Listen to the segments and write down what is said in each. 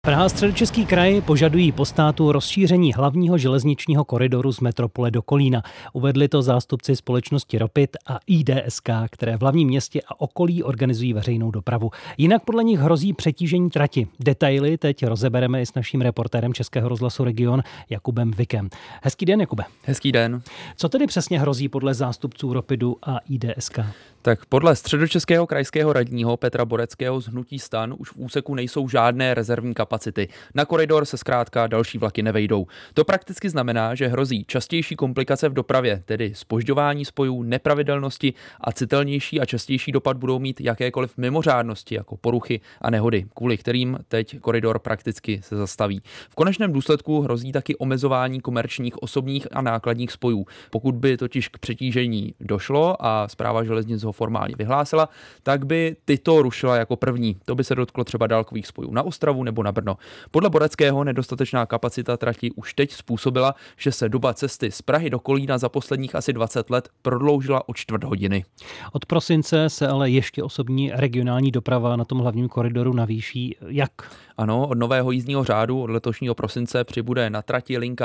Praha a Středočeský kraj požadují po státu rozšíření hlavního železničního koridoru z metropole do Kolína. Uvedli to zástupci společnosti Ropit a IDSK, které v hlavním městě a okolí organizují veřejnou dopravu. Jinak podle nich hrozí přetížení trati. Detaily teď rozebereme i s naším reportérem Českého rozhlasu Region Jakubem Vikem. Hezký den, Jakube. Hezký den. Co tedy přesně hrozí podle zástupců Ropidu a IDSK? Tak podle středočeského krajského radního Petra Boreckého z hnutí STAN už v úseku nejsou žádné rezervní kapacity. Na koridor se zkrátka další vlaky nevejdou. To prakticky znamená, že hrozí častější komplikace v dopravě, tedy zpožďování spojů, nepravidelnosti a citelnější a častější dopad budou mít jakékoliv mimořádnosti, jako poruchy a nehody, kvůli kterým teď koridor prakticky se zastaví. V konečném důsledku hrozí taky omezování komerčních, osobních a nákladních spojů. Pokud by totiž k přetížení došlo a Správa železnic ho formálně vyhlásila, tak by tyto rušila jako první. To by se dotklo třeba dálkových spojů na Ostravu nebo na Brno. Podle Boreckého nedostatečná kapacita trati už teď způsobila, že se doba cesty z Prahy do Kolína za posledních asi 20 let prodloužila o čtvrt hodiny. Od prosince se ale ještě osobní regionální doprava na tom hlavním koridoru navýší. Jak? Ano, od nového jízdního řádu od letošního prosince přibude na trati linka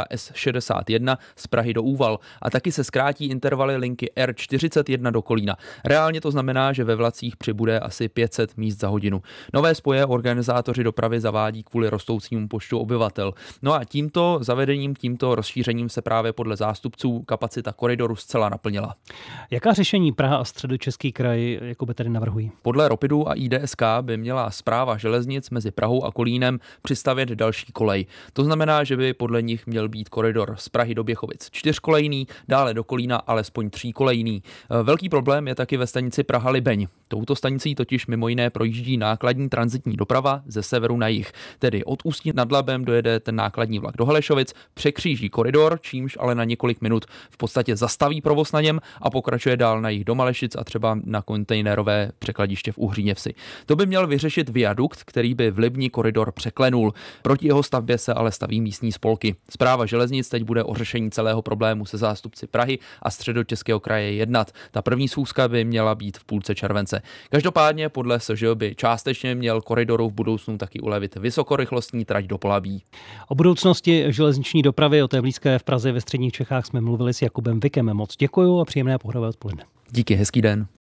S61 z Prahy do Úval a taky se zkrátí intervaly linky R41 do Kolína. Reálně to znamená, že ve vlacích přibude asi 500 míst za hodinu. Nové spoje organizátoři dopravy zavádí kvůli rostoucímu počtu obyvatel. No a tímto zavedením, tímto rozšířením se právě podle zástupců kapacita koridoru zcela naplnila. Jaká řešení Praha a Středočeský kraj Jakube tedy navrhují? Podle Ropidu a IDSK by měla Správa železnic mezi Prahou a Kolínem přistavět další kolej. To znamená, že by podle nich měl být koridor z Prahy do Běchovic 4kolejný, dále do Kolína alespoň 3kolejný. Velký problém je taky ve stanici Praha-Libeň. Touto stanicí totiž mimo jiné projíždí nákladní tranzitní doprava ze severu na jih. Tedy od Ústí nad Labem dojede ten nákladní vlak do Holešovic, překříží koridor, čímž ale na několik minut v podstatě zastaví provoz na něm a pokračuje dál na jih do Malešic a třeba na kontejnerové překladiště v Uhříněvsi. To by měl vyřešit viadukt, který by v Libni koridor překlenul. Proti jeho stavbě se ale staví místní spolky. Správa železnic teď bude o řešení celého problému se zástupci Prahy a Středočeského kraje jednat. Ta první schůzka by měla být v půlce července. Každopádně podle SŽ by částečně měl koridoru v budoucnu taky ulevit vysokorychlostní trať do Polabí. O budoucnosti železniční dopravy, o té blízké v Praze ve středních Čechách jsme mluvili s Jakubem Vikem. Moc děkuju a příjemné pohodové odpoledne. Díky, hezký den.